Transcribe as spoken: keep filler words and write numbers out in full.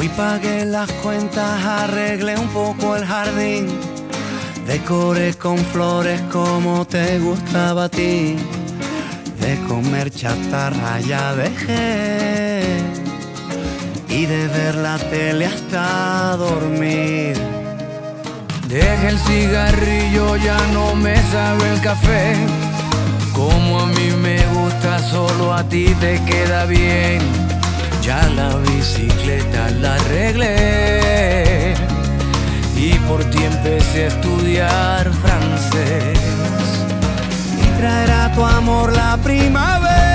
Hoy pagué las cuentas, arreglé un poco el jardín, decoré con flores como te gustaba a ti. De comer chatarra ya dejé, y de ver la tele hasta dormir. Deja el cigarrillo, ya no me sabe el café. Como a mí me gusta, solo a ti te queda bien. Ya la bicicleta la arreglé y por ti empecé a estudiar francés. Y traerá tu amor la primavera.